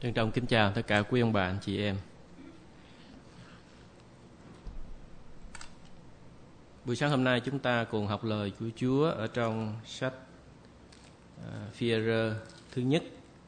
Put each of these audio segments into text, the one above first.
Trân trọng kính chào tất cả quý ông bà, anh chị em. Buổi sáng hôm nay chúng ta cùng học lời của Chúa ở trong sách Phi-e-rơ thứ nhất.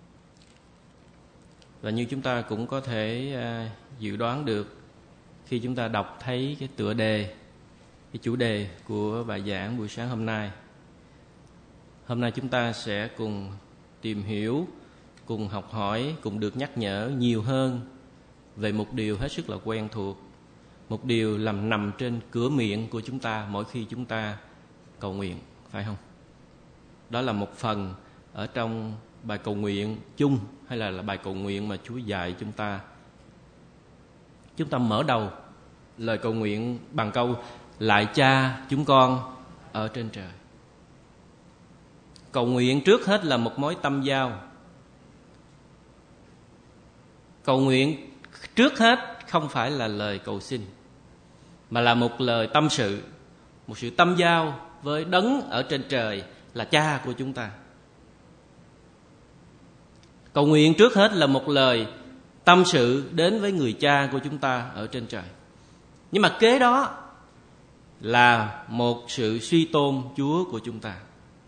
Và như chúng ta cũng có thể dự đoán được khi chúng ta đọc thấy cái tựa đề, cái chủ đề của bài giảng buổi sáng hôm nay. Hôm nay chúng ta sẽ cùng tìm hiểu, cùng học hỏi, cùng được nhắc nhở nhiều hơn về một điều hết sức là quen thuộc, một điều nằm trên cửa miệng của chúng ta mỗi khi chúng ta cầu nguyện, phải không? Đó là một phần ở trong bài cầu nguyện chung hay là bài cầu nguyện mà Chúa dạy chúng ta. Chúng ta mở đầu lời cầu nguyện bằng câu: Lạy Cha chúng con ở trên trời. Cầu nguyện trước hết là một mối tâm giao. Cầu nguyện trước hết không phải là lời cầu xin, mà là một lời tâm sự, một sự tâm giao với đấng ở trên trời là Cha của chúng ta. Cầu nguyện trước hết là một lời tâm sự đến với người Cha của chúng ta ở trên trời. Nhưng mà kế đó là một sự suy tôn Chúa của chúng ta.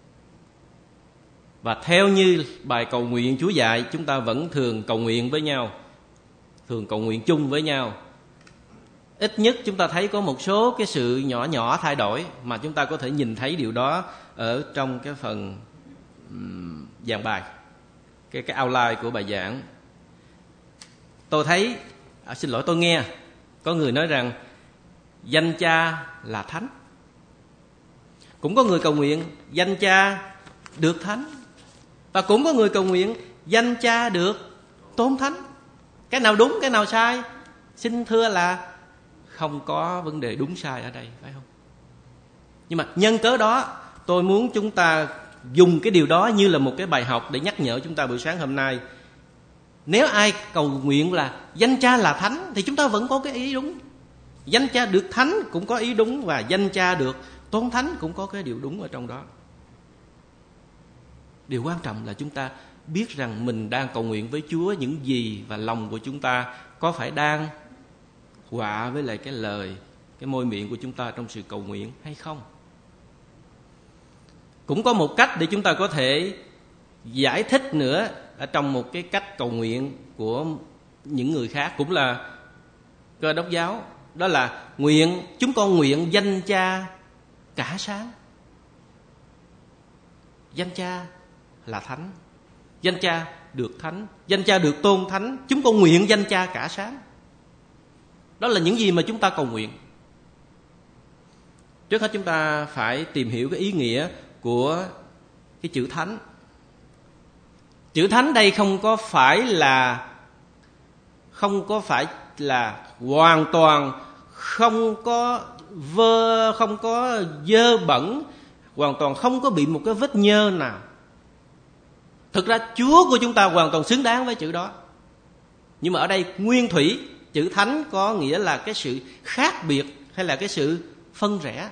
Và theo như bài cầu nguyện Chúa dạy, chúng ta vẫn thường cầu nguyện với nhau, thường cầu nguyện chung với nhau. Ít nhất chúng ta thấy có một số cái sự nhỏ nhỏ thay đổi mà chúng ta có thể nhìn thấy điều đó ở trong cái phần giảng bài, cái outline của bài giảng. Tôi thấy, tôi nghe có người nói rằng danh Cha là thánh. Cũng có người cầu nguyện danh Cha được thánh. Và cũng có người cầu nguyện danh Cha được tôn thánh. Cái nào đúng, cái nào sai? Xin thưa là không có vấn đề đúng sai ở đây, phải không? Nhưng mà nhân cớ đó, tôi muốn chúng ta dùng cái điều đó như là một cái bài học để nhắc nhở chúng ta buổi sáng hôm nay. Nếu ai cầu nguyện là danh Cha là thánh thì chúng ta vẫn có cái ý đúng. Danh Cha được thánh cũng có ý đúng, và danh Cha được tôn thánh cũng có cái điều đúng ở trong đó. Điều quan trọng là chúng ta biết rằng mình đang cầu nguyện với Chúa những gì, và lòng của chúng ta có phải đang hòa với lại cái lời, cái môi miệng của chúng ta trong sự cầu nguyện hay không. Cũng có một cách để chúng ta có thể giải thích nữa ở trong một cái cách cầu nguyện của những người khác, cũng là Cơ Đốc giáo. Đó là chúng con nguyện danh Cha cả sáng. Danh Cha là thánh, danh Cha được thánh, danh Cha được tôn thánh. Chúng con nguyện danh Cha cả sáng. Đó là những gì mà chúng ta cầu nguyện. Trước hết chúng ta phải tìm hiểu cái ý nghĩa của cái chữ thánh. Chữ thánh đây không có phải là hoàn toàn không có dơ bẩn, hoàn toàn không có bị một cái vết nhơ nào. Thực ra Chúa của chúng ta hoàn toàn xứng đáng với chữ đó. Nhưng mà ở đây nguyên thủy, chữ thánh có nghĩa là cái sự khác biệt hay là cái sự phân rẽ.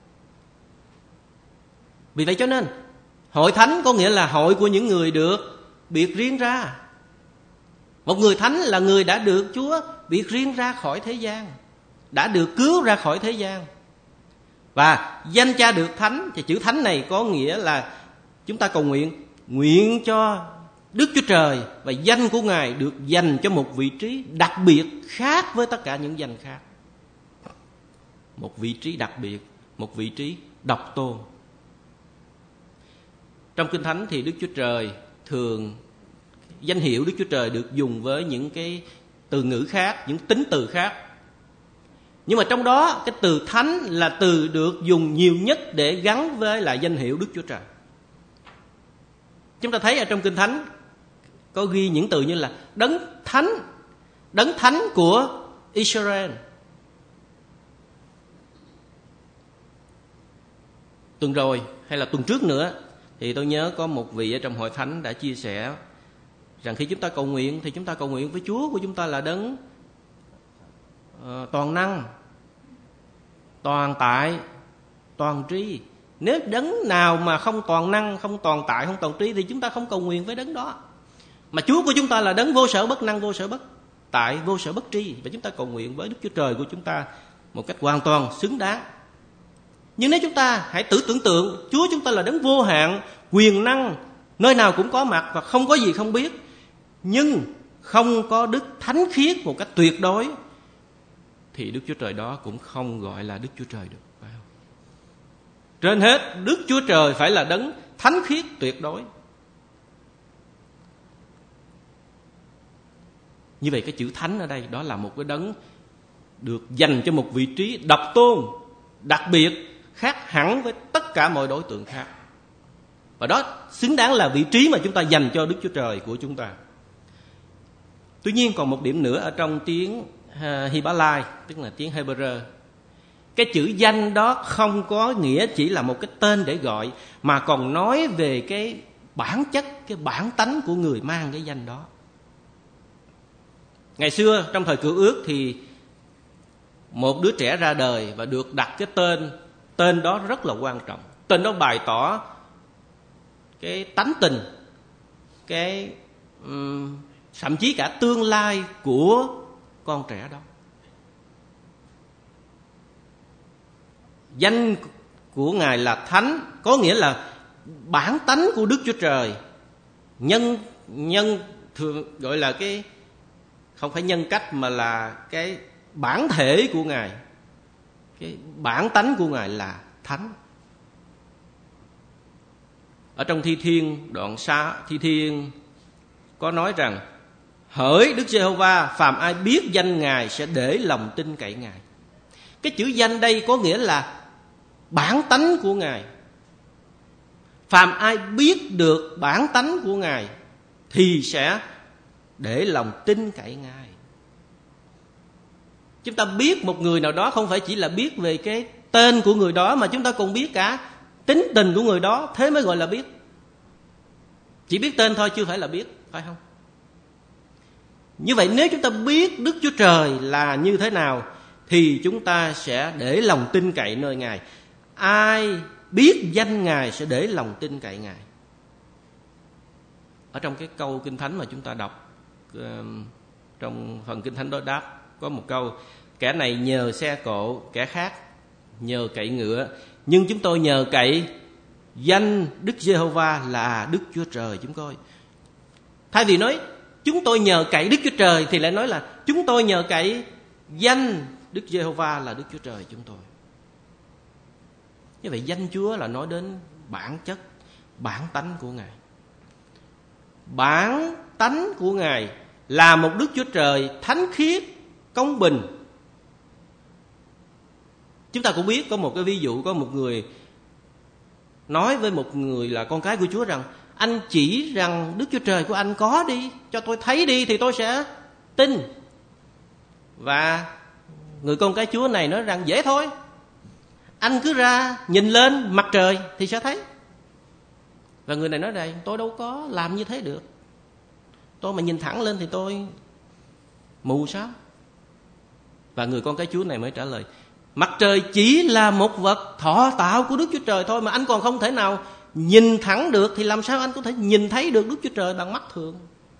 Vì vậy cho nên hội thánh có nghĩa là hội của những người được biệt riêng ra. Một người thánh là người đã được Chúa biệt riêng ra khỏi thế gian, đã được cứu ra khỏi thế gian. Và danh Cha được thánh, thì chữ thánh này có nghĩa là chúng ta cầu nguyện cho Đức Chúa Trời và danh của Ngài được dành cho một vị trí đặc biệt khác với tất cả những danh khác. Một vị trí đặc biệt, một vị trí độc tôn. Trong Kinh Thánh thì Đức Chúa Trời thường, danh hiệu Đức Chúa Trời được dùng với những cái từ ngữ khác, những tính từ khác. Nhưng mà trong đó cái từ thánh là từ được dùng nhiều nhất để gắn với lại danh hiệu Đức Chúa Trời. Chúng ta thấy ở trong Kinh Thánh có ghi những từ như là đấng thánh của Israel. Tuần rồi hay là tuần trước nữa thì tôi nhớ có một vị ở trong hội thánh đã chia sẻ rằng khi chúng ta cầu nguyện thì chúng ta cầu nguyện với Chúa của chúng ta là đấng toàn năng, toàn tại, toàn trí. Nếu đấng nào mà không toàn năng, không toàn tại, không toàn trí thì chúng ta không cầu nguyện với đấng đó. Mà Chúa của chúng ta là đấng vô sở bất năng, vô sở bất tại, vô sở bất tri. Và chúng ta cầu nguyện với Đức Chúa Trời của chúng ta một cách hoàn toàn xứng đáng. Nhưng nếu chúng ta hãy tưởng tượng Chúa chúng ta là đấng vô hạn, quyền năng, nơi nào cũng có mặt và không có gì không biết, nhưng không có đức thánh khiết một cách tuyệt đối, thì Đức Chúa Trời đó cũng không gọi là Đức Chúa Trời được, phải không? Trên hết, Đức Chúa Trời phải là đấng thánh khiết tuyệt đối. Như vậy cái chữ thánh ở đây đó là một cái đấng được dành cho một vị trí độc tôn, đặc biệt, khác hẳn với tất cả mọi đối tượng khác. Và đó xứng đáng là vị trí mà chúng ta dành cho Đức Chúa Trời của chúng ta. Tuy nhiên còn một điểm nữa ở trong tiếng Hy-bá-lai, tức là tiếng Hebrew. Cái chữ danh đó không có nghĩa chỉ là một cái tên để gọi, mà còn nói về cái bản chất, cái bản tánh của người mang cái danh đó. Ngày xưa trong thời Cựu Ước thì một đứa trẻ ra đời và được đặt cái tên đó rất là quan trọng. Tên đó bày tỏ cái tánh tình, cái thậm chí cả tương lai của con trẻ đó. Danh của Ngài là Thánh, có nghĩa là bản tánh của Đức Chúa Trời, nhân thường gọi là cái, không phải nhân cách mà là cái bản thể của Ngài, cái bản tánh của Ngài là thánh. Ở trong Thi Thiên, đoạn Thi Thiên có nói rằng: hỡi Đức Giê-hô-va, phàm ai biết danh Ngài sẽ để lòng tin cậy Ngài. Cái chữ danh đây có nghĩa là bản tánh của Ngài. Phàm ai biết được bản tánh của Ngài thì sẽ để lòng tin cậy Ngài. Chúng ta biết một người nào đó không phải chỉ là biết về cái tên của người đó, mà chúng ta còn biết cả tính tình của người đó, thế mới gọi là biết. Chỉ biết tên thôi chưa phải là biết, phải không? Như vậy nếu chúng ta biết Đức Chúa Trời là như thế nào thì chúng ta sẽ để lòng tin cậy nơi Ngài. Ai biết danh Ngài sẽ để lòng tin cậy Ngài. Ở trong cái câu Kinh Thánh mà chúng ta đọc, trong phần Kinh Thánh đối đáp, có một câu: kẻ này nhờ xe cộ, kẻ khác nhờ cậy ngựa, nhưng chúng tôi nhờ cậy danh Đức Giê-hô-va là Đức Chúa Trời chúng tôi. Thay vì nói chúng tôi nhờ cậy Đức Chúa Trời thì lại nói là chúng tôi nhờ cậy danh Đức Giê-hô-va là Đức Chúa Trời chúng tôi. Như vậy danh Chúa là nói đến bản chất, bản tánh của Ngài. Bản tánh của Ngài là một Đức Chúa Trời thánh khiết, công bình. Chúng ta cũng biết có một cái ví dụ, có một người nói với một người là con cái của Chúa rằng: anh chỉ rằng Đức Chúa Trời của anh có đi, cho tôi thấy đi thì tôi sẽ tin. Và người con cái Chúa này nói rằng: dễ thôi, anh cứ ra nhìn lên mặt trời thì sẽ thấy. Và người này nói đây: tôi đâu có làm như thế được, tôi mà nhìn thẳng lên thì tôi mù sao? Và người con cái Chúa này mới trả lời: mặt trời chỉ là một vật thọ tạo của Đức Chúa Trời thôi, mà anh còn không thể nào nhìn thẳng được, thì làm sao anh có thể nhìn thấy được Đức Chúa Trời bằng mắt thường?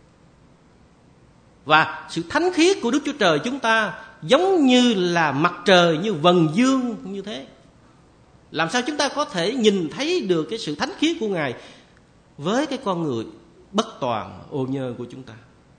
Và sự thánh khiết của Đức Chúa Trời chúng ta giống như là mặt trời, như vầng dương như thế. Làm sao chúng ta có thể nhìn thấy được cái sự thánh khiết của Ngài với cái con người bất toàn, ô nhơ của chúng ta?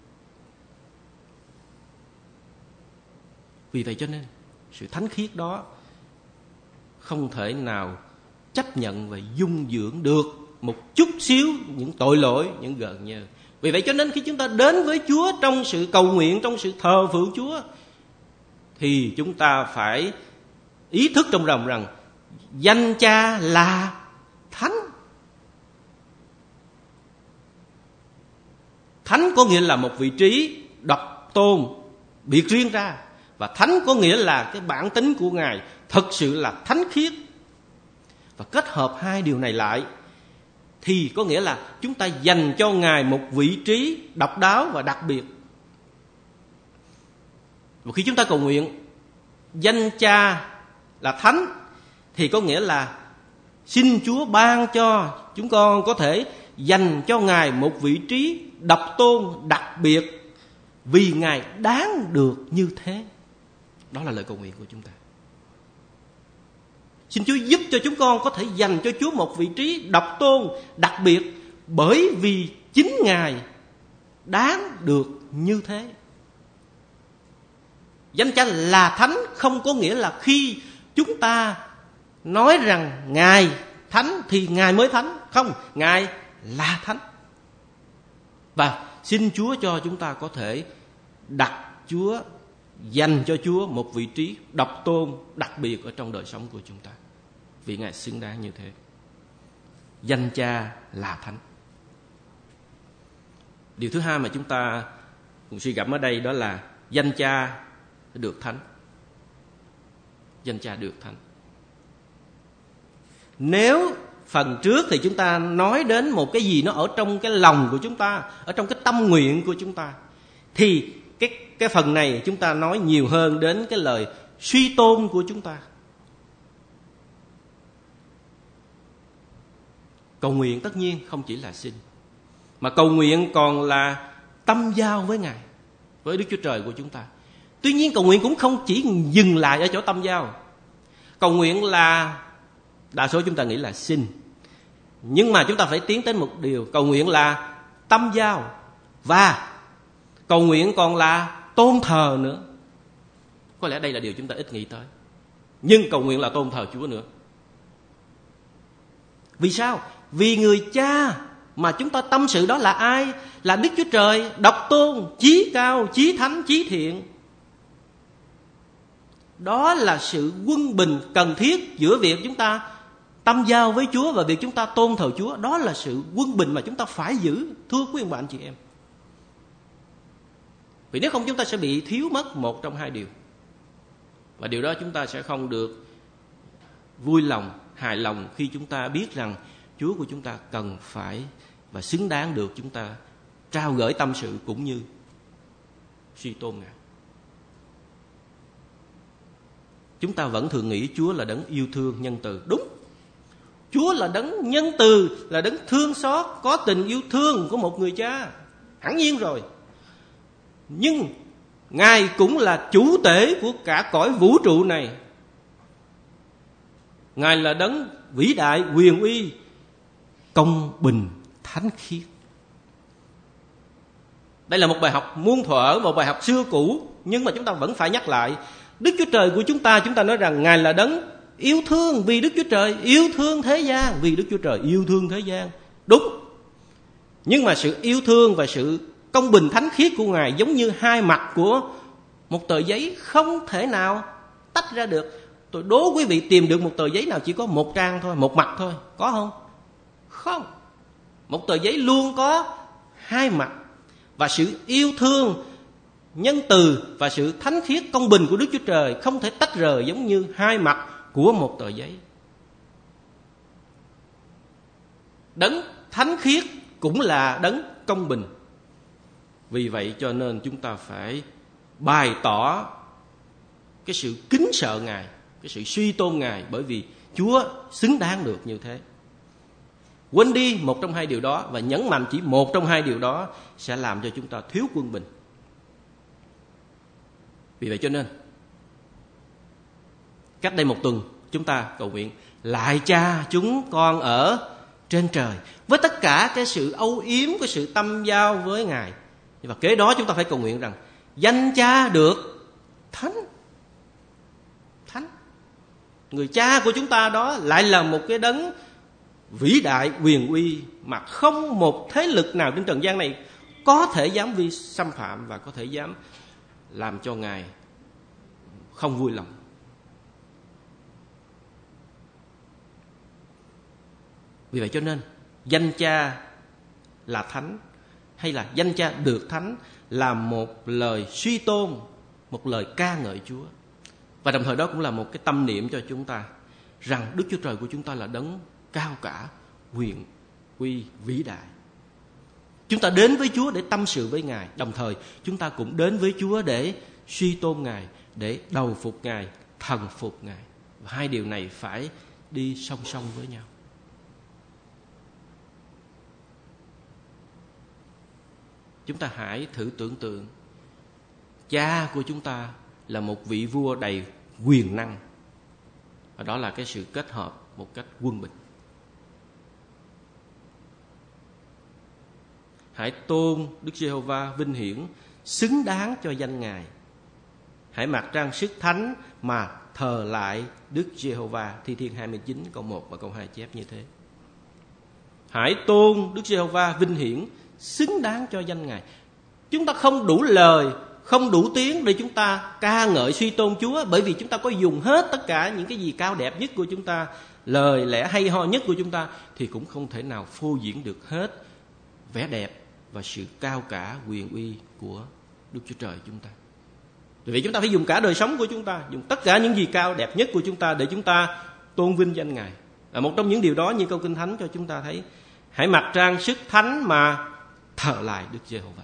Vì vậy cho nên sự thánh khiết đó không thể nào chấp nhận và dung dưỡng được một chút xíu những tội lỗi, những gợn nhơ. Vì vậy cho nên khi chúng ta đến với Chúa trong sự cầu nguyện, trong sự thờ phượng Chúa, thì chúng ta phải ý thức trong lòng rằng danh Cha là thánh. Thánh có nghĩa là một vị trí độc tôn, biệt riêng ra. Và thánh có nghĩa là cái bản tính của Ngài thật sự là thánh khiết. Và kết hợp hai điều này lại thì có nghĩa là chúng ta dành cho Ngài một vị trí độc đáo và đặc biệt. Và khi chúng ta cầu nguyện danh Cha là thánh thì có nghĩa là xin Chúa ban cho chúng con có thể dành cho Ngài một vị trí độc tôn, đặc biệt, vì Ngài đáng được như thế. Đó là lời cầu nguyện của chúng ta. Xin Chúa giúp cho chúng con có thể dành cho Chúa một vị trí độc tôn, đặc biệt, bởi vì chính Ngài đáng được như thế. Danh Cha là Thánh không có nghĩa là khi chúng ta nói rằng Ngài Thánh thì Ngài mới Thánh. Không, Ngài là Thánh. Và xin Chúa cho chúng ta có thể đặt Chúa, dành cho Chúa một vị trí độc tôn đặc biệt ở trong đời sống của chúng ta, vì Ngài xứng đáng như thế. Danh Cha là Thánh. Điều thứ hai mà chúng ta cùng suy gẫm ở đây đó là danh Cha được thánh. Danh Cha được thánh. Nếu phần trước thì chúng ta nói đến một cái gì nó ở trong cái lòng của chúng ta, ở trong cái tâm nguyện của chúng ta, thì cái phần này chúng ta nói nhiều hơn đến cái lời suy tôn của chúng ta. Cầu nguyện tất nhiên không chỉ là xin, mà cầu nguyện còn là tâm giao với Ngài, với Đức Chúa Trời của chúng ta. Tuy nhiên cầu nguyện cũng không chỉ dừng lại ở chỗ tâm giao. Cầu nguyện là, đa số chúng ta nghĩ là xin, nhưng mà chúng ta phải tiến tới một điều. Cầu nguyện là tâm giao, và cầu nguyện còn là tôn thờ nữa. Có lẽ đây là điều chúng ta ít nghĩ tới. Nhưng cầu nguyện là tôn thờ Chúa nữa. Vì sao? Vì người Cha mà chúng ta tâm sự đó là ai? Là Đức Chúa Trời độc tôn, chí cao, chí thánh, chí thiện. Đó là sự quân bình cần thiết giữa việc chúng ta tâm giao với Chúa và việc chúng ta tôn thờ Chúa. Đó là sự quân bình mà chúng ta phải giữ, thưa quý ông bà anh chị em. Vì nếu không chúng ta sẽ bị thiếu mất một trong hai điều. Và điều đó chúng ta sẽ không được vui lòng, hài lòng khi chúng ta biết rằng Chúa của chúng ta cần phải và xứng đáng được chúng ta trao gửi tâm sự cũng như suy tôn Ngài. Chúng ta vẫn thường nghĩ Chúa là đấng yêu thương, nhân từ. Đúng, Chúa là đấng nhân từ, là đấng thương xót, có tình yêu thương của một người cha, hẳn nhiên rồi. Nhưng Ngài cũng là chủ tể của cả cõi vũ trụ này. Ngài là đấng vĩ đại, quyền uy, công bình, thánh khiết. Đây là một bài học muôn thuở, một bài học xưa cũ, nhưng mà chúng ta vẫn phải nhắc lại. Đức Chúa Trời của chúng ta nói rằng Ngài là đấng yêu thương, vì Đức Chúa Trời yêu thương thế gian, vì Đức Chúa Trời yêu thương thế gian. Đúng. Nhưng mà sự yêu thương và sự công bình thánh khiết của Ngài giống như hai mặt của một tờ giấy, không thể nào tách ra được. Tôi đố quý vị tìm được một tờ giấy nào chỉ có một trang thôi, một mặt thôi, có không? Không. Một tờ giấy luôn có hai mặt. Và sự yêu thương, nhân từ và sự thánh khiết công bình của Đức Chúa Trời không thể tách rời, giống như hai mặt của một tờ giấy. Đấng thánh khiết cũng là đấng công bình. Vì vậy cho nên chúng ta phải bày tỏ cái sự kính sợ Ngài, cái sự suy tôn Ngài, bởi vì Chúa xứng đáng được như thế. Quên đi một trong hai điều đó và nhấn mạnh chỉ một trong hai điều đó sẽ làm cho chúng ta thiếu quân bình. Vì vậy cho nên cách đây một tuần chúng ta cầu nguyện: lạy Cha chúng con ở trên trời, với tất cả cái sự âu yếm, cái sự tâm giao với Ngài. Và kế đó chúng ta phải cầu nguyện rằng danh Cha được thánh. Thánh, người Cha của chúng ta đó lại là một cái đấng vĩ đại, quyền uy mà không một thế lực nào trên trần gian này có thể dám xâm phạm và có thể dám làm cho Ngài không vui lòng. Vì vậy cho nên danh Cha là thánh, hay là danh Cha được thánh, là một lời suy tôn, một lời ca ngợi Chúa. Và đồng thời đó cũng là một cái tâm niệm cho chúng ta rằng Đức Chúa Trời của chúng ta là đấng cao cả, quyền uy, vĩ đại. Chúng ta đến với Chúa để tâm sự với Ngài, đồng thời chúng ta cũng đến với Chúa để suy tôn Ngài, để đầu phục Ngài, thần phục Ngài. Và hai điều này phải đi song song với nhau. Chúng ta hãy thử tưởng tượng, cha của chúng ta là một vị vua đầy quyền năng, và đó là cái sự kết hợp một cách quân bình. Hãy tôn Đức Giê-hô-va vinh hiển, xứng đáng cho danh Ngài. Hãy mặc trang sức thánh mà thờ lại Đức Giê-hô-va. Thi Thiên 29 câu 1 và câu 2 chép như thế. Hãy tôn Đức Giê-hô-va vinh hiển, xứng đáng cho danh Ngài. Chúng ta không đủ lời, không đủ tiếng để chúng ta ca ngợi suy tôn Chúa, bởi vì chúng ta có dùng hết tất cả những cái gì cao đẹp nhất của chúng ta, lời lẽ hay ho nhất của chúng ta, thì cũng không thể nào phô diễn được hết vẻ đẹp và sự cao cả quyền uy của Đức Chúa Trời chúng ta. Vì vậy chúng ta phải dùng cả đời sống của chúng ta, dùng tất cả những gì cao đẹp nhất của chúng ta để chúng ta tôn vinh danh Ngài. Và một trong những điều đó như câu Kinh Thánh cho chúng ta thấy, hãy mặc trang sức thánh mà thờ lại Đức Giê-hô-va.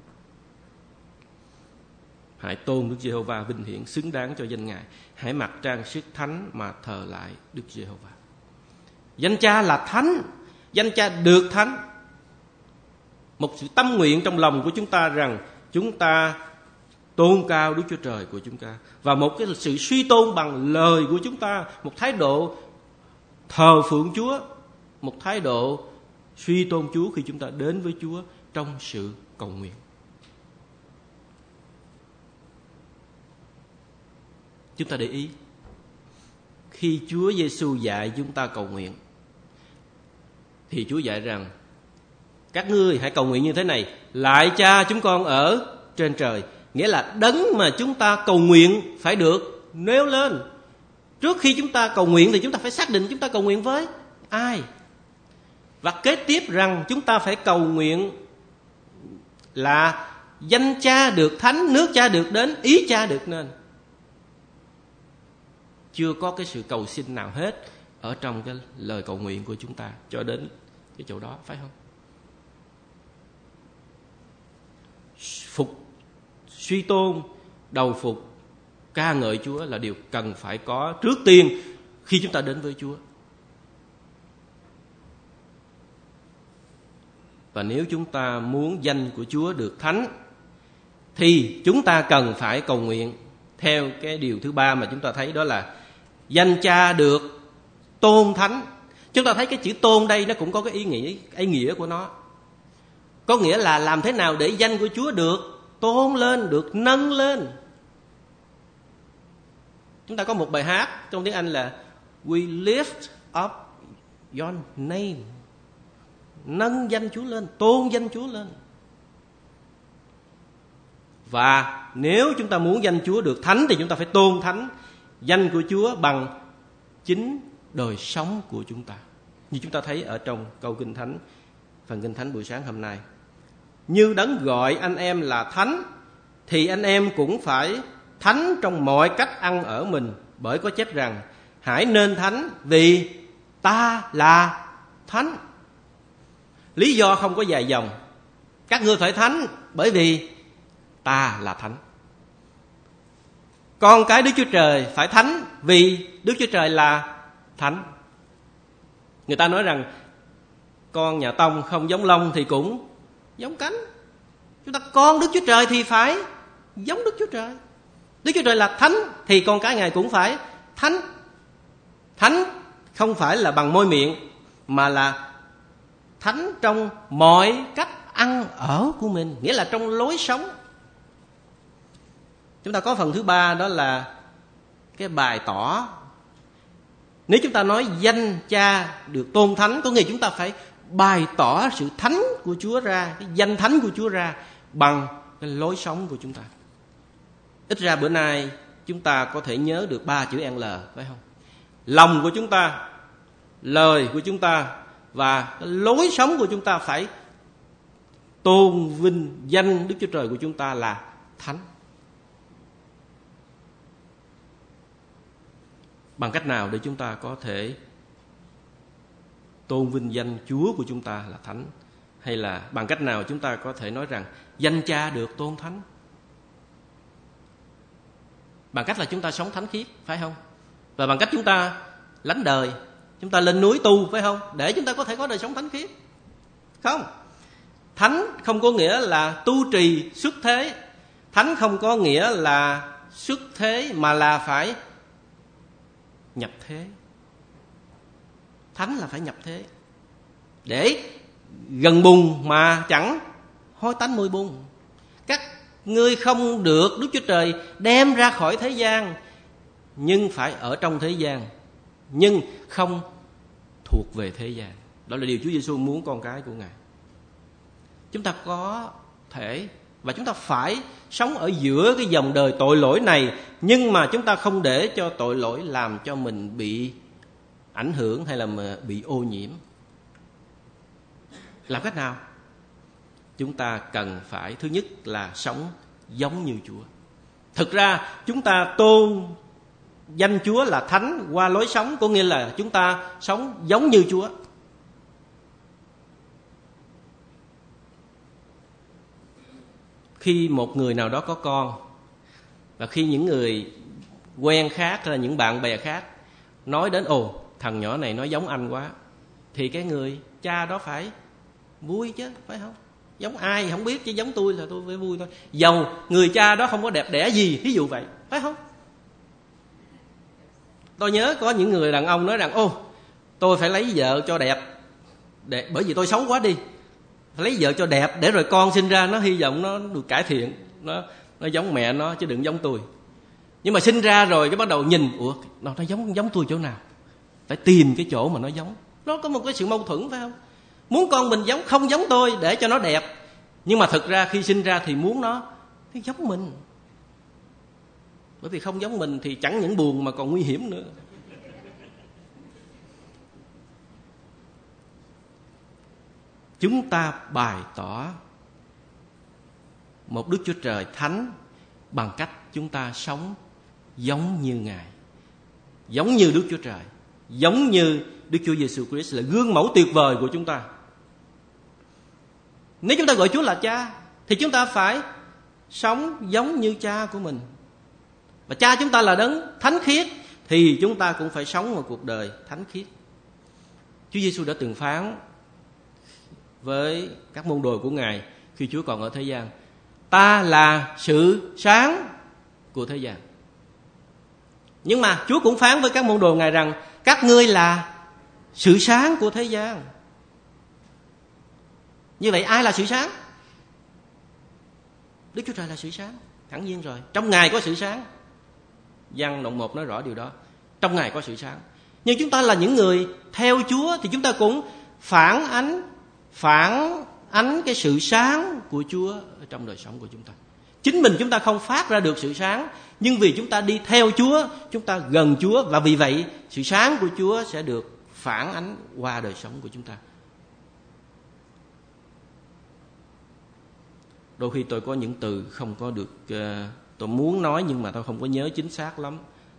Hãy tôn Đức Giê-hô-va vinh hiển, xứng đáng cho danh Ngài. Hãy mặc trang sức thánh mà thờ lại Đức Giê-hô-va. Danh Cha là thánh, danh Cha được thánh. Một sự tâm nguyện trong lòng của chúng ta rằng chúng ta tôn cao Đức Chúa Trời của chúng ta, và một cái sự suy tôn bằng lời của chúng ta, một thái độ thờ phượng Chúa, một thái độ suy tôn Chúa khi chúng ta đến với Chúa trong sự cầu nguyện. Chúng ta để ý, khi Chúa Giêsu dạy chúng ta cầu nguyện, thì Chúa dạy rằng các ngươi hãy cầu nguyện như thế này: lạy Cha chúng con ở trên trời. Nghĩa là đấng mà chúng ta cầu nguyện phải được nêu lên. Trước khi chúng ta cầu nguyện thì chúng ta phải xác định chúng ta cầu nguyện với ai. Và kế tiếp rằng chúng ta phải cầu nguyện là danh Cha được thánh, nước Cha được đến, ý Cha được nên. Chưa có cái sự cầu xin nào hết ở trong cái lời cầu nguyện của chúng ta cho đến cái chỗ đó, phải không? Suy tôn, đầu phục, ca ngợi Chúa là điều cần phải có trước tiên khi chúng ta đến với Chúa. Và nếu chúng ta muốn danh của Chúa được thánh, thì chúng ta cần phải cầu nguyện theo cái điều thứ ba mà chúng ta thấy, đó là danh Cha được tôn thánh. Chúng ta thấy cái chữ tôn đây nó cũng có cái ý nghĩa của nó. Có nghĩa là làm thế nào để danh của Chúa được tôn lên, được nâng lên. Chúng ta có một bài hát trong tiếng Anh là We lift up your name. Nâng danh Chúa lên, tôn danh Chúa lên. Và nếu chúng ta muốn danh Chúa được thánh thì chúng ta phải tôn thánh danh của Chúa bằng chính đời sống của chúng ta. Như chúng ta thấy ở trong câu Kinh Thánh, phần Kinh Thánh buổi sáng hôm nay: như đấng gọi anh em là thánh, thì anh em cũng phải thánh trong mọi cách ăn ở mình. Bởi có chép rằng: hãy nên thánh vì ta là thánh. Lý do không có dài dòng. Các ngươi phải thánh bởi vì ta là thánh. Con cái Đức Chúa Trời phải thánh vì Đức Chúa Trời là thánh. Người ta nói rằng con nhà Tông không giống lông thì cũng giống cánh. Chúng ta con Đức Chúa Trời thì phải giống Đức Chúa Trời. Đức Chúa Trời là thánh thì con cái Ngài cũng phải thánh. Thánh không phải là bằng môi miệng, mà là thánh trong mọi cách ăn ở của mình, nghĩa là trong lối sống. Chúng ta có phần thứ ba, đó là cái bày tỏ. Nếu chúng ta nói danh Cha được tôn thánh, có nghĩa chúng ta phải bày tỏ sự thánh của Chúa ra, cái danh thánh của Chúa ra bằng cái lối sống của chúng ta. Ít ra bữa nay chúng ta có thể nhớ được 3 chữ L, phải không? Lòng của chúng ta, lời của chúng ta và cái lối sống của chúng ta phải tôn vinh danh Đức Chúa Trời của chúng ta là thánh. Bằng cách nào để chúng ta có thể tôn vinh danh Chúa của chúng ta là thánh? Hay là bằng cách nào chúng ta có thể nói rằng danh Cha được tôn thánh? Bằng cách là chúng ta sống thánh khiết, phải không? Và bằng cách chúng ta lánh đời, chúng ta lên núi tu, phải không? Để chúng ta có thể có đời sống thánh khiết. Không. Thánh không có nghĩa là tu trì xuất thế. Thánh không có nghĩa là xuất thế, mà là phải nhập thế. Thánh là phải nhập thế, để gần bùn mà chẳng hối tánh mùi bùn. Các ngươi không được Đức Chúa Trời đem ra khỏi thế gian, nhưng phải ở trong thế gian, nhưng không thuộc về thế gian. Đó là điều Chúa Giêsu muốn con cái của Ngài. Chúng ta có thể và chúng ta phải sống ở giữa cái dòng đời tội lỗi này, nhưng mà chúng ta không để cho tội lỗi làm cho mình bị ảnh hưởng hay là bị ô nhiễm. Làm cách nào? Chúng ta cần phải, thứ nhất là sống giống như Chúa. Thực ra chúng ta tôn danh Chúa là thánh qua lối sống, có nghĩa là chúng ta sống giống như Chúa. Khi một người nào đó có con, và khi những người quen khác hay là những bạn bè khác nói đến ồ thằng nhỏ này nó giống anh quá, thì cái người cha đó phải vui chứ, phải không? Giống ai không biết, chứ giống tôi là tôi phải vui thôi. Dầu người cha đó không có đẹp đẽ gì, ví dụ vậy, phải không? Tôi nhớ có những người đàn ông nói rằng ô tôi phải lấy vợ cho đẹp, bởi vì tôi xấu quá đi, phải lấy vợ cho đẹp để rồi con sinh ra nó hy vọng nó được cải thiện, nó giống mẹ nó chứ đừng giống tôi. Nhưng mà sinh ra rồi cái bắt đầu nhìn, ủa nó giống tôi chỗ nào, phải tìm cái chỗ mà nó giống. Nó có một cái sự mâu thuẫn, phải không? Muốn con mình không giống tôi để cho nó đẹp, nhưng mà thực ra khi sinh ra thì muốn nó giống mình. Bởi vì không giống mình thì chẳng những buồn mà còn nguy hiểm nữa. Chúng ta bày tỏ một Đức Chúa Trời thánh bằng cách chúng ta sống giống như Ngài, giống như Đức Chúa Trời, giống như Đức Chúa Giêsu Christ là gương mẫu tuyệt vời của chúng ta. Nếu chúng ta gọi Chúa là Cha thì chúng ta phải sống giống như Cha của mình. Và Cha chúng ta là đấng thánh khiết thì chúng ta cũng phải sống một cuộc đời thánh khiết. Chúa Giêsu đã từng phán với các môn đồ của Ngài khi Chúa còn ở thế gian: ta là sự sáng của thế gian. Nhưng mà Chúa cũng phán với các môn đồ Ngài rằng các ngươi là sự sáng của thế gian. Như vậy ai là sự sáng? Đức Chúa Trời là sự sáng, hẳn nhiên rồi. Trong Ngài có sự sáng. Giăng đoạn 1 nói rõ điều đó. Trong Ngài có sự sáng. Nhưng chúng ta là những người theo Chúa thì chúng ta cũng phản ánh cái sự sáng của Chúa ở trong đời sống của chúng ta. Chính mình chúng ta không phát ra được sự sáng, nhưng vì chúng ta đi theo Chúa, chúng ta gần Chúa, và vì vậy sự sáng của Chúa sẽ được phản ánh qua đời sống của chúng ta. Đôi khi tôi có những từ không có được, tôi muốn nói nhưng mà tôi không có nhớ chính xác lắm.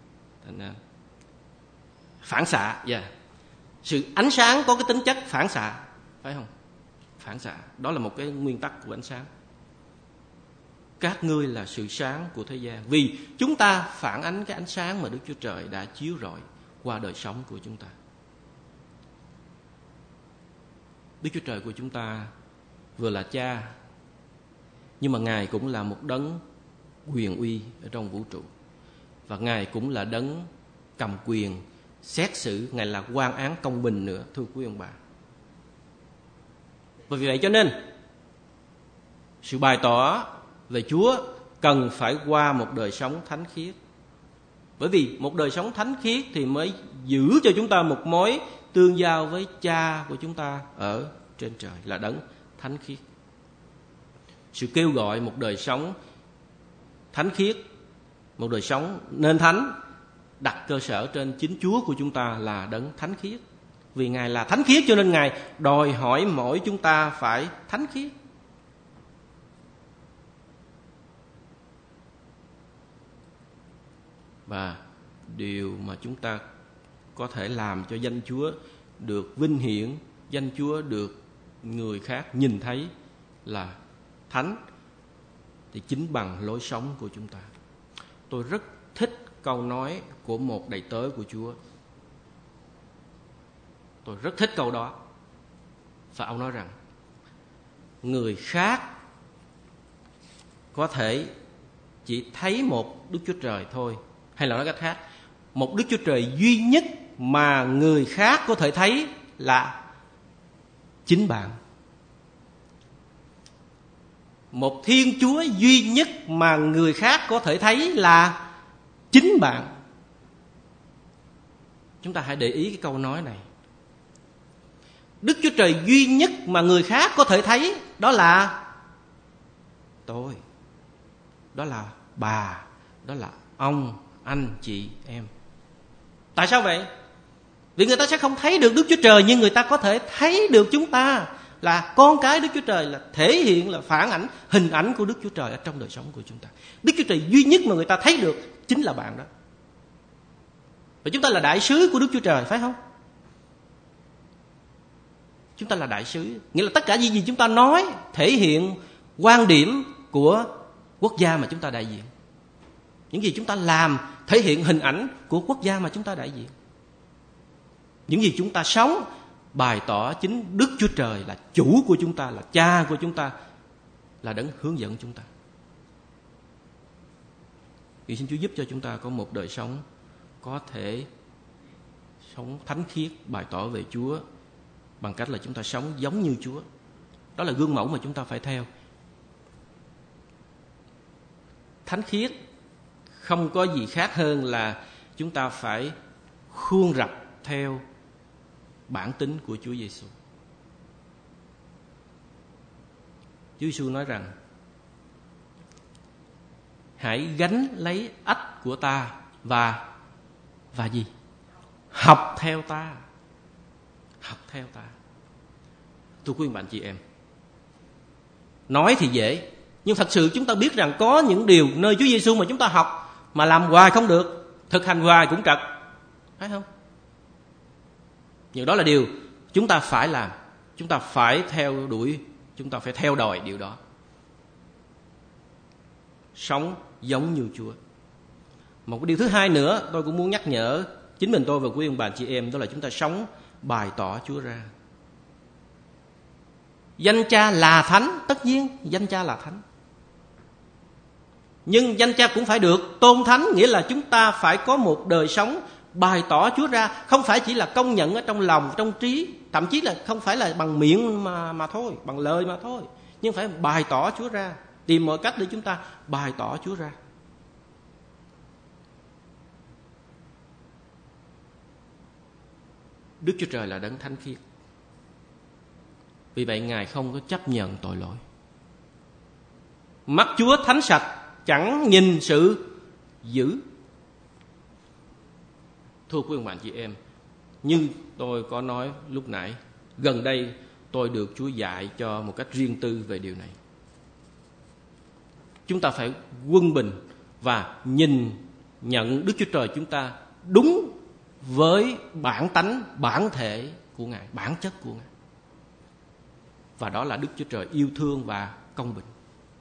Phản xạ, sự ánh sáng có cái tính chất phản xạ, phải không? Phản xạ, đó là một cái nguyên tắc của ánh sáng. Các ngươi là sự sáng của thế gian, vì chúng ta phản ánh cái ánh sáng mà Đức Chúa Trời đã chiếu rọi qua đời sống của chúng ta. Đức Chúa Trời của chúng ta vừa là Cha, nhưng mà Ngài cũng là một đấng quyền uy ở trong vũ trụ. Và Ngài cũng là đấng cầm quyền xét xử, Ngài là quan án công bình nữa, thưa quý ông bà. Và vì vậy cho nên sự bày tỏ về Chúa cần phải qua một đời sống thánh khiết. Bởi vì một đời sống thánh khiết thì mới giữ cho chúng ta một mối tương giao với Cha của chúng ta ở trên trời, là đấng thánh khiết. Sự kêu gọi một đời sống thánh khiết, một đời sống nên thánh, đặt cơ sở trên chính Chúa của chúng ta là đấng thánh khiết. Vì Ngài là thánh khiết cho nên Ngài đòi hỏi mỗi chúng ta phải thánh khiết. Và điều mà chúng ta có thể làm cho danh Chúa được vinh hiển, danh Chúa được người khác nhìn thấy là thánh, thì chính bằng lối sống của chúng ta. Tôi rất thích câu nói của một đầy tớ của Chúa. Tôi rất thích câu đó. Và ông nói rằng người khác có thể chỉ thấy một Đức Chúa Trời thôi. Hay là nói cách khác, một Đức Chúa Trời duy nhất mà người khác có thể thấy là chính bạn. Một Thiên Chúa duy nhất mà người khác có thể thấy là chính bạn. Chúng ta hãy để ý cái câu nói này. Đức Chúa Trời duy nhất mà người khác có thể thấy đó là tôi, đó là bà, đó là ông, anh, chị, em. Tại sao vậy? Vì người ta sẽ không thấy được Đức Chúa Trời, nhưng người ta có thể thấy được chúng ta là con cái Đức Chúa Trời, là thể hiện, là phản ảnh, hình ảnh của Đức Chúa Trời ở trong đời sống của chúng ta. Đức Chúa Trời duy nhất mà người ta thấy được chính là bạn đó. Và chúng ta là đại sứ của Đức Chúa Trời, phải không? Chúng ta là đại sứ, nghĩa là tất cả những gì chúng ta nói thể hiện quan điểm của quốc gia mà chúng ta đại diện. Những gì chúng ta làm thể hiện hình ảnh của quốc gia mà chúng ta đại diện. Những gì chúng ta sống bày tỏ chính Đức Chúa Trời là chủ của chúng ta, là cha của chúng ta, là đấng hướng dẫn chúng ta. Thì xin Chúa giúp cho chúng ta có một đời sống có thể sống thánh khiết, bày tỏ về Chúa bằng cách là chúng ta sống giống như Chúa. Đó là gương mẫu mà chúng ta phải theo. Thánh khiết không có gì khác hơn là chúng ta phải khuôn rập theo bản tính của Chúa Giêsu. Chúa Giêsu nói rằng: hãy gánh lấy ách của ta và gì? Học theo ta. Học theo ta. Thưa quý bạn chị em, nói thì dễ, nhưng thật sự chúng ta biết rằng có những điều nơi Chúa Giêsu mà chúng ta học mà làm hoài không được, thực hành hoài cũng trật, phải không? Nhưng đó là điều chúng ta phải làm, chúng ta phải theo đuổi, chúng ta phải theo đòi điều đó. Sống giống như Chúa. Một cái điều thứ hai nữa tôi cũng muốn nhắc nhở chính mình tôi và quý ông bà chị em, đó là chúng ta sống bày tỏ Chúa ra. Danh Cha là thánh, tất nhiên danh Cha là thánh. Nhưng danh Cha cũng phải được tôn thánh, nghĩa là chúng ta phải có một đời sống bày tỏ Chúa ra, không phải chỉ là công nhận ở trong lòng, trong trí, thậm chí là không phải là bằng miệng mà thôi, bằng lời mà thôi, nhưng phải bày tỏ Chúa ra, tìm mọi cách để chúng ta bày tỏ Chúa ra. Đức Chúa Trời là đấng thánh khiết, vì vậy Ngài không có chấp nhận tội lỗi. Mắt Chúa thánh sạch, chẳng nhìn sự dữ. Thưa quý ông bạn chị em, như tôi có nói lúc nãy, gần đây tôi được Chúa dạy cho một cách riêng tư về điều này. Chúng ta phải quân bình và nhìn nhận Đức Chúa Trời chúng ta đúng với bản tánh, bản thể của Ngài, bản chất của Ngài. Và đó là Đức Chúa Trời yêu thương và công bình.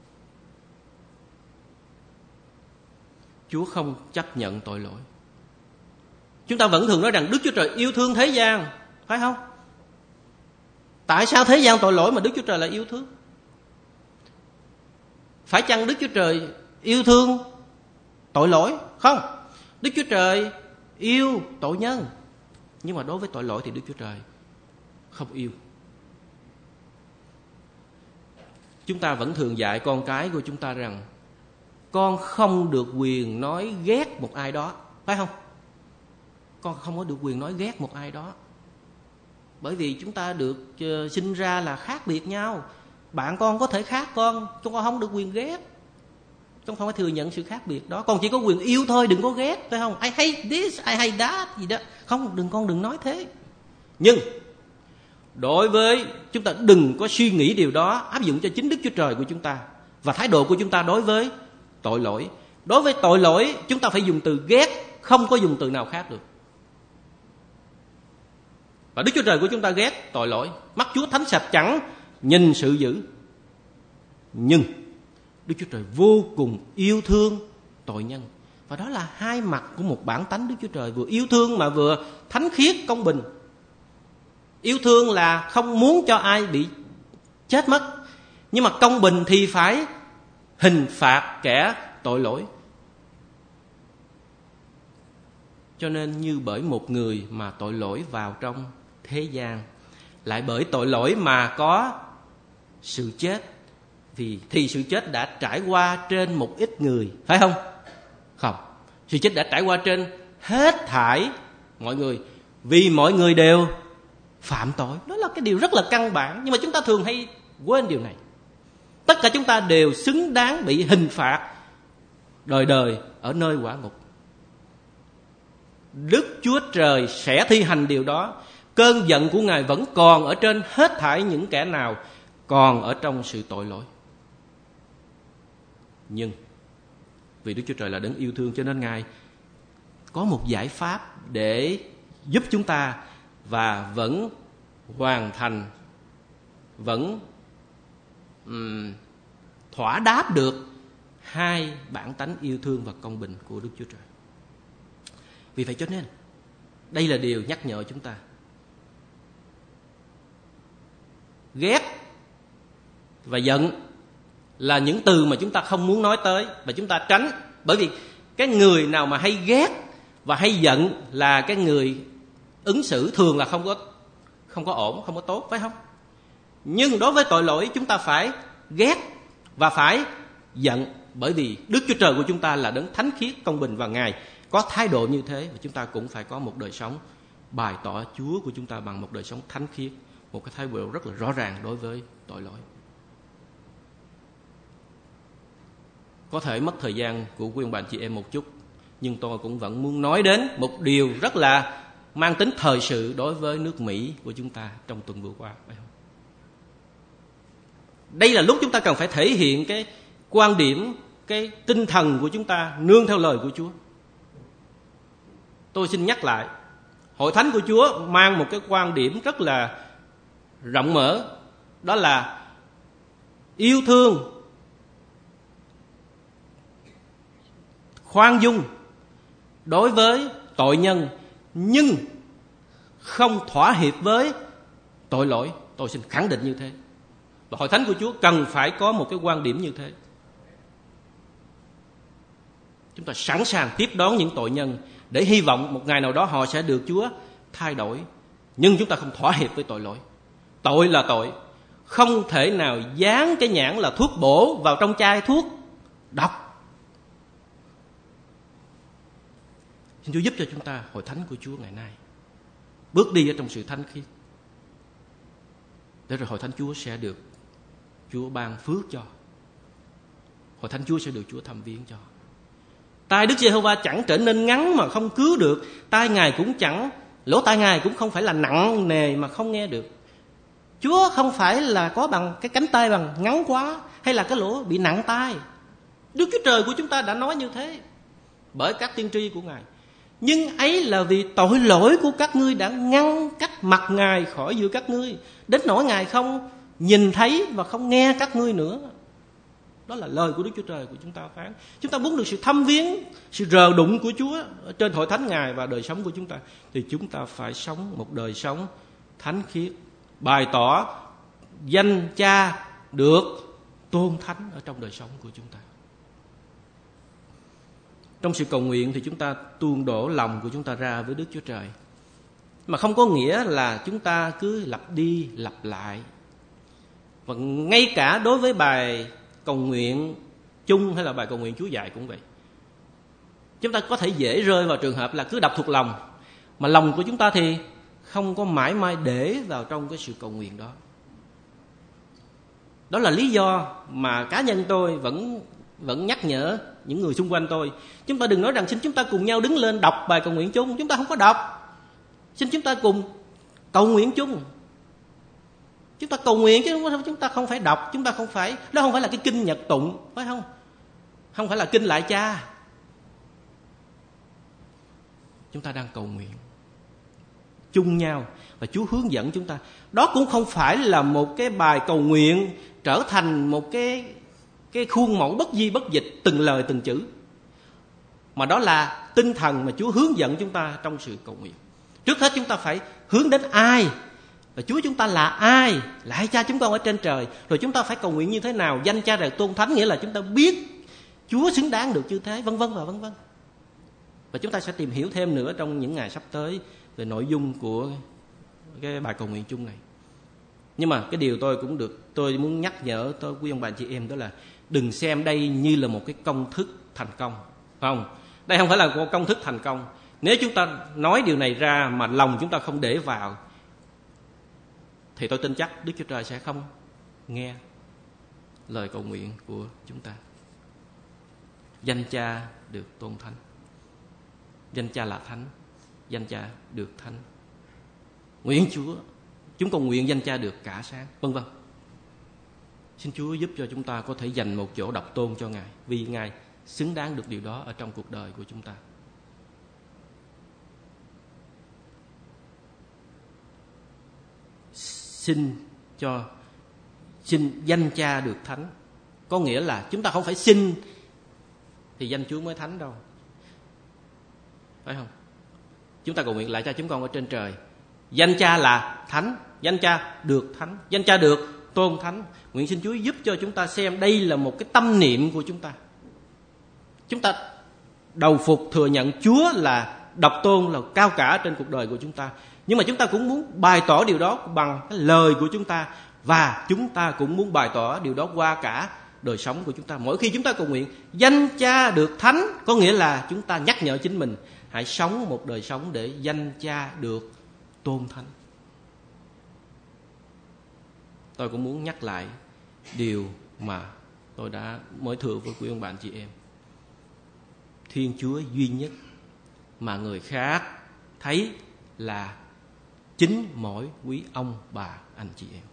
Chúa không chấp nhận tội lỗi. Chúng ta vẫn thường nói rằng Đức Chúa Trời yêu thương thế gian, phải không? Tại sao thế gian tội lỗi mà Đức Chúa Trời lại yêu thương? Phải chăng Đức Chúa Trời yêu thương tội lỗi? Không. Đức Chúa Trời yêu tội nhân, nhưng mà đối với tội lỗi thì Đức Chúa Trời không yêu. Chúng ta vẫn thường dạy con cái của chúng ta rằng con không được quyền nói ghét một ai đó, phải không? Con không có được quyền nói ghét một ai đó, bởi vì chúng ta được sinh ra là khác biệt nhau. Bạn con có thể khác con không được quyền ghét. Con không phải thừa nhận sự khác biệt đó. Con chỉ có quyền yêu thôi, đừng có ghét, phải không? I hate this, I hate that gì đó. Không, con đừng nói thế. Nhưng đối với chúng ta đừng có suy nghĩ điều đó áp dụng cho chính Đức Chúa Trời của chúng ta và thái độ của chúng ta đối với tội lỗi. Đối với tội lỗi chúng ta phải dùng từ ghét, không có dùng từ nào khác được. Và Đức Chúa Trời của chúng ta ghét tội lỗi. Mắt Chúa thánh sạch, chẳng nhìn sự dữ. Nhưng Đức Chúa Trời vô cùng yêu thương tội nhân. Và đó là hai mặt của một bản tánh Đức Chúa Trời, vừa yêu thương mà vừa thánh khiết, công bình. Yêu thương là không muốn cho ai bị chết mất, Nhưng mà công bình thì phải hình phạt kẻ tội lỗi. Cho nên như bởi một người mà tội lỗi vào trong thế gian, lại bởi tội lỗi mà có sự chết, thì sự chết đã trải qua trên một ít người, phải không? Không, sự chết đã trải qua trên hết thảy mọi người, vì mọi người đều phạm tội. Đó là cái điều rất là căn bản, nhưng mà chúng ta thường hay quên điều này. Tất cả chúng ta đều xứng đáng bị hình phạt đời đời ở nơi quả ngục. Đức Chúa Trời sẽ thi hành điều đó. Cơn giận của Ngài vẫn còn ở trên hết thảy những kẻ nào còn ở trong sự tội lỗi. Nhưng vì Đức Chúa Trời là đấng yêu thương, cho nên Ngài có một giải pháp để giúp chúng ta và vẫn hoàn thành, vẫn thỏa đáp được hai bản tánh yêu thương và công bình của Đức Chúa Trời. Vì vậy cho nên đây là điều nhắc nhở chúng ta. Ghét và giận là những từ mà chúng ta không muốn nói tới và chúng ta tránh. Bởi vì cái người nào mà hay ghét và hay giận là cái người ứng xử thường là không có ổn, không có tốt, phải không? Nhưng đối với tội lỗi chúng ta phải ghét và phải giận, bởi vì Đức Chúa Trời của chúng ta là đấng thánh khiết, công bình, và Ngài có thái độ như thế. Và chúng ta cũng phải có một đời sống bày tỏ Chúa của chúng ta bằng một đời sống thánh khiết, một cái thái độ rất là rõ ràng đối với tội lỗi. Có thể mất thời gian của quý ông bà chị em một chút, nhưng tôi cũng vẫn muốn nói đến một điều rất là mang tính thời sự đối với nước Mỹ của chúng ta trong tuần vừa qua, phải không? Đây là lúc chúng ta cần phải thể hiện cái quan điểm, cái tinh thần của chúng ta nương theo lời của Chúa. Tôi xin nhắc lại, Hội Thánh của Chúa mang một cái quan điểm rất là rộng mở, đó là yêu thương, khoan dung đối với tội nhân, nhưng không thỏa hiệp với tội lỗi. Tôi xin khẳng định như thế. Và Hội Thánh của Chúa cần phải có một cái quan điểm như thế. Chúng ta sẵn sàng tiếp đón những tội nhân để hy vọng một ngày nào đó họ sẽ được Chúa thay đổi. Nhưng chúng ta không thỏa hiệp với tội lỗi. Tội là tội. Không thể nào dán cái nhãn là thuốc bổ vào trong chai thuốc độc. Xin Chúa giúp cho chúng ta, Hội Thánh của Chúa ngày nay, bước đi ở trong sự thánh khiết, để rồi Hội Thánh Chúa sẽ được Chúa ban phước cho. Hội Thánh Chúa sẽ được Chúa thăm viếng cho. Tai Đức Giê-hô-va chẳng trở nên ngắn mà không cứu được. Lỗ tai Ngài cũng không phải là nặng nề mà không nghe được. Chúa không phải là có bằng cái cánh tay bằng ngắn quá, hay là cái lỗ bị nặng tai. Đức Chúa Trời của chúng ta đã nói như thế bởi các tiên tri của Ngài. Nhưng ấy là vì tội lỗi của các ngươi đã ngăn cách mặt Ngài khỏi giữa các ngươi, đến nỗi Ngài không nhìn thấy và không nghe các ngươi nữa. Đó là lời của Đức Chúa Trời của chúng ta phán. Chúng ta muốn được sự thăm viếng, sự rờ đụng của Chúa trên Hội Thánh Ngài và đời sống của chúng ta, thì chúng ta phải sống một đời sống thánh khiết, bày tỏ danh Cha được tôn thánh ở trong đời sống của chúng ta. Trong sự cầu nguyện thì chúng ta tuôn đổ lòng của chúng ta ra với Đức Chúa Trời, mà không có nghĩa là chúng ta cứ lặp đi lặp lại. Và ngay cả đối với bài cầu nguyện chung hay là bài cầu nguyện Chúa dạy cũng vậy. Chúng ta có thể dễ rơi vào trường hợp là cứ đọc thuộc lòng, mà lòng của chúng ta thì không có mãi mãi để vào trong cái sự cầu nguyện đó. Đó là lý do mà cá nhân tôi vẫn nhắc nhở những người xung quanh tôi. Chúng ta đừng nói rằng xin chúng ta cùng nhau đứng lên đọc bài cầu nguyện chung. Chúng ta không có đọc. Xin chúng ta cùng cầu nguyện chung. Chúng ta cầu nguyện chứ chúng ta không phải đọc. Đó không phải là cái kinh nhật tụng, phải không? Không phải là kinh lại cha. Chúng ta đang cầu nguyện chung nhau và Chúa hướng dẫn chúng ta. Đó cũng không phải là một cái bài cầu nguyện trở thành một cái khuôn mẫu bất di bất dịch từng lời từng chữ, mà đó là tinh thần mà Chúa hướng dẫn chúng ta trong sự cầu nguyện. Trước hết chúng ta phải hướng đến ai? Và Chúa chúng ta là ai? Lạy Cha chúng con ở trên trời. Rồi chúng ta phải cầu nguyện như thế nào? Danh Cha được tôn thánh, nghĩa là chúng ta biết Chúa xứng đáng được như thế, vân vân và vân vân. Và chúng ta sẽ tìm hiểu thêm nữa trong những ngày sắp tới về nội dung của cái bài cầu nguyện chung này. Nhưng mà cái điều tôi muốn nhắc nhở quý ông bà chị em, đó là đừng xem đây như là một cái công thức thành công, không? Đây không phải là một công thức thành công. Nếu chúng ta nói điều này ra mà lòng chúng ta không để vào, thì tôi tin chắc Đức Chúa Trời sẽ không nghe lời cầu nguyện của chúng ta. Danh Cha được tôn thánh, danh Cha là thánh, danh Cha được thánh. Nguyện Chúa, chúng con nguyện danh Cha được cả sáng, vân vân. Xin Chúa giúp cho chúng ta có thể dành một chỗ đọc tôn cho Ngài, vì Ngài xứng đáng được điều đó ở trong cuộc đời của chúng ta. Xin danh Cha được thánh, có nghĩa là chúng ta không phải xin thì danh Chúa mới thánh đâu, phải không? Chúng ta cầu nguyện: lạy Cha chúng con ở trên trời, danh Cha là thánh, danh Cha được thánh, danh Cha được tôn thánh. Nguyện xin Chúa giúp cho chúng ta xem đây là một cái tâm niệm của chúng ta. Chúng ta đầu phục thừa nhận Chúa là độc tôn, là cao cả trên cuộc đời của chúng ta. Nhưng mà chúng ta cũng muốn bày tỏ điều đó bằng cái lời của chúng ta. Và chúng ta cũng muốn bày tỏ điều đó qua cả đời sống của chúng ta. Mỗi khi chúng ta cầu nguyện danh Cha được thánh, có nghĩa là chúng ta nhắc nhở chính mình hãy sống một đời sống để danh Cha được tôn thánh. Tôi cũng muốn nhắc lại điều mà tôi đã mới thưa với quý ông bạn chị em. Thiên Chúa duy nhất mà người khác thấy là chính mỗi quý ông bà anh chị em.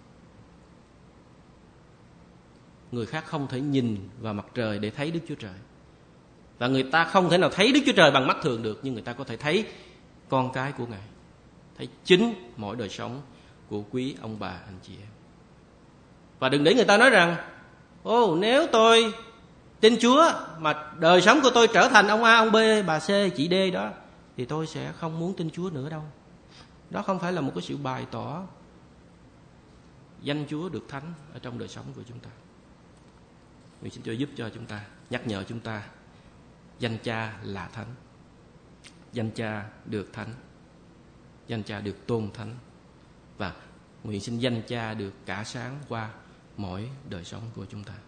Người khác không thể nhìn vào mặt trời để thấy Đức Chúa Trời. Và người ta không thể nào thấy Đức Chúa Trời bằng mắt thường được, nhưng người ta có thể thấy con cái của Ngài, thấy chính mỗi đời sống của quý ông bà anh chị em. Và đừng để người ta nói rằng: nếu tôi tin Chúa mà đời sống của tôi trở thành ông A, ông B, bà C, chị D đó, thì tôi sẽ không muốn tin Chúa nữa đâu. Đó không phải là một cái sự bày tỏ danh Chúa được thánh ở trong đời sống của chúng ta. Nguyện xin Chúa giúp cho chúng ta, nhắc nhở chúng ta danh Cha là thánh, danh Cha được thánh, danh Cha được tôn thánh. Và nguyện xin danh Cha được cả sáng qua mỗi đời sống của chúng ta.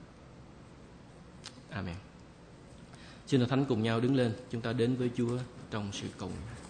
Amen. Xin Thánh cùng nhau đứng lên, chúng ta đến với Chúa trong sự cầu nguyện.